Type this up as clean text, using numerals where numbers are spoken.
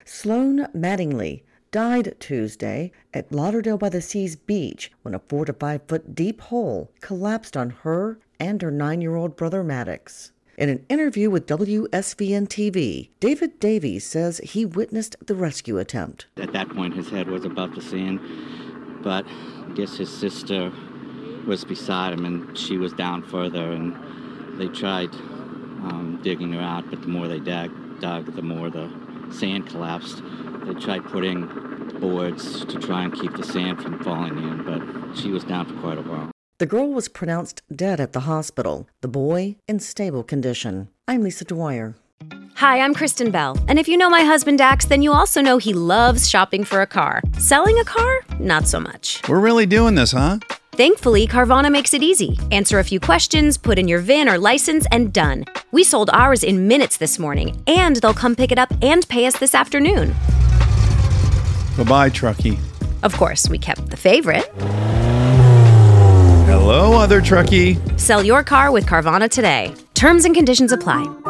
Sloan Mattingly died Tuesday at Lauderdale-by-the-Sea's beach when a 4 to 5 foot deep hole collapsed on her and her 9-year-old brother Maddox. In an interview with WSVN-TV, David Davies says he witnessed the rescue attempt. At that point, his head was above the sand, but I guess his sister was beside him, and she was down further, and they tried digging her out, but the more they dug, the more the sand collapsed. They tried putting boards to try and keep the sand from falling in, but she was down for quite a while. The girl was pronounced dead at the hospital, the boy in stable condition. I'm Lisa Dwyer. Hi, I'm Kristen Bell, and if you know my husband Dax, then you also know he loves shopping for a car. Selling a car? Not so much. We're really doing this, huh? Thankfully, Carvana makes it easy. Answer a few questions, put in your VIN or license, and done. We sold ours in minutes this morning, and they'll come pick it up and pay us this afternoon. Bye-bye, Truckee. Of course, we kept the favorite. Hello, other Truckee. Sell your car with Carvana today. Terms and conditions apply.